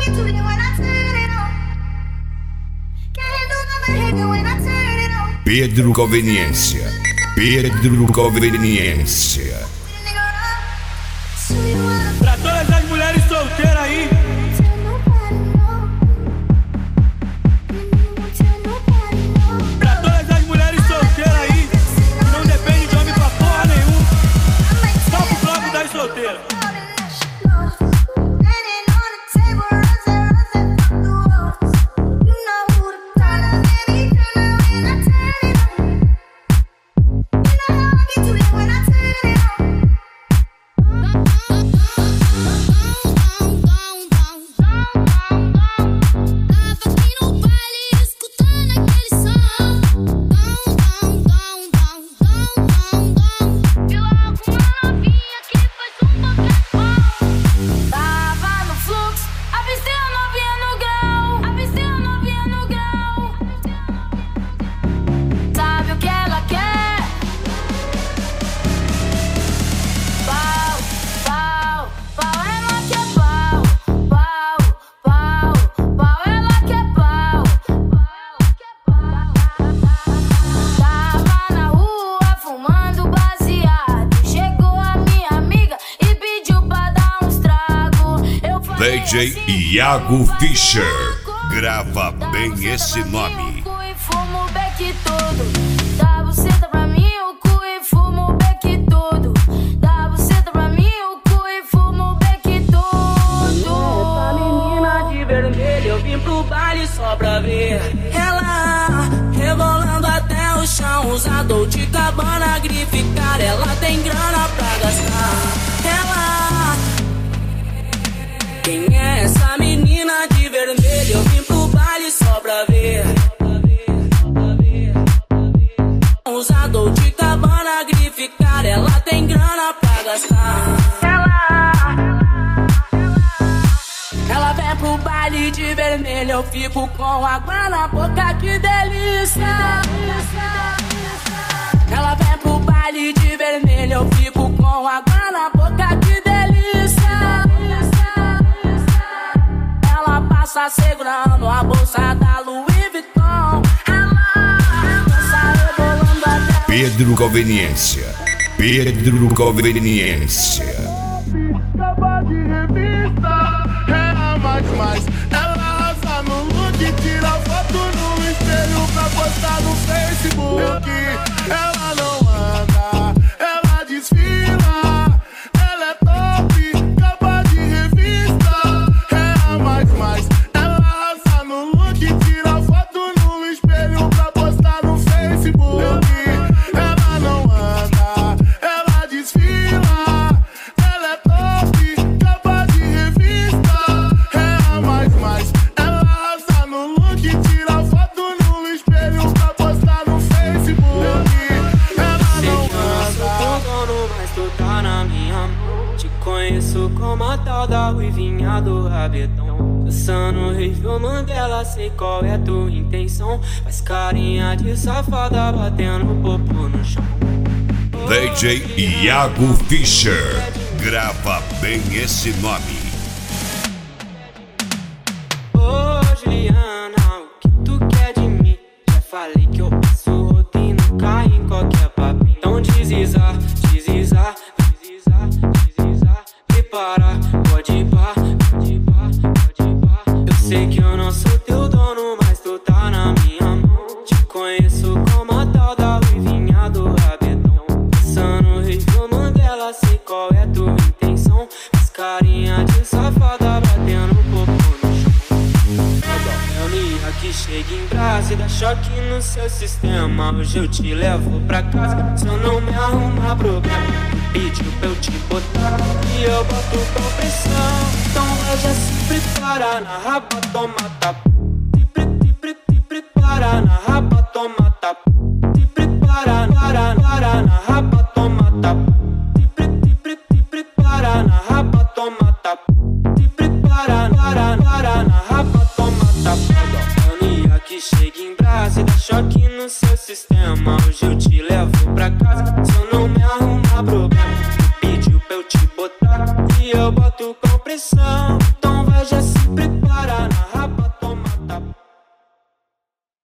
Pedro Conveniência. Pedro Conveniência. Pra todas as mulheres solteiras aí. Pra todas as mulheres solteiras aí, que não depende de homem pra porra nenhuma. Só pro bloco das solteiras. DJ Iago Fischer. Grava bem esse nome. Dá buceta pra mim, o cu e fumo o beck todo. Dá buceta pra mim, o cu e fumo o beck todo. Essa menina de vermelho, eu vim pro baile só pra ver ela rebolando até o chão. Usa Dolce Gabbana, grife cara, ela tem grana pra gastar. Quem é essa menina de vermelho? Eu vim pro baile só pra ver. Usa Dolce Gabbana, grife cara, ela tem grana pra gastar. Ela vem pro baile de vermelho, eu fico com água na boca, que delícia. Ela vem pro baile de vermelho, eu fico com água na boca, que delícia. Ela passa segurando a bolsa da Louis Vuitton. Ela dança rebolando até Pedro Conveniência. Pedro Conveniência. Capa de revista, é a mais. Ela arrasa no look, tira foto no espelho pra postar no Facebook. Ela não anda, ela desfila. Ela é top, capa de revista, é a mais. Ela arrasa no look, tira foto no espelho pra postar no Facebook. Ela não anda, ela desfila. Ela é top, capa de revista, é a mais. Ela arrasa no look, tira foto no espelho pra postar no Facebook. Ela não anda. mas tu tá na minha mão. Te conheço como a tal da ruivinha do rabetão. Dançando review Mandela, sei qual é tua intenção. Faz carinha de safada, batendo popo no chão. DJ Iago Fischer. Grava bem esse nome. Ô Juliana, o que tu quer de mim? Já falei que eu passo rotina, cai em qualquer papo. Então deslizar, prepara, pode ir pá. Eu sei que eu não sou teu dono, mas tu tá na minha mão. Te conheço como a tal da ruivinha do rabetão. Dançando review Mandela, sei qual é tua intenção. Faz carinha de safada, batendo popo no chão. Reunião que chega em brasa e dá choque no seu sistema. Hoje eu te levo pra casa, se eu não me arrumar problema. Pediu pra eu te botar e eu boto com pressão. Então vai já se prepara, na raba toma tapa. Se prepara, na raba toma tapa. Se prepara, na raba toma tapa. Se prepara, na raba toma tapa. Se prepara, na raba toma tapa. Mania que chega em brasa e dá choque no seu sistema. Hoje eu te levo pra casa, se eu não me arrumar problema. Pediu pra eu te botar e eu boto com pressão. Então vai já se preparar.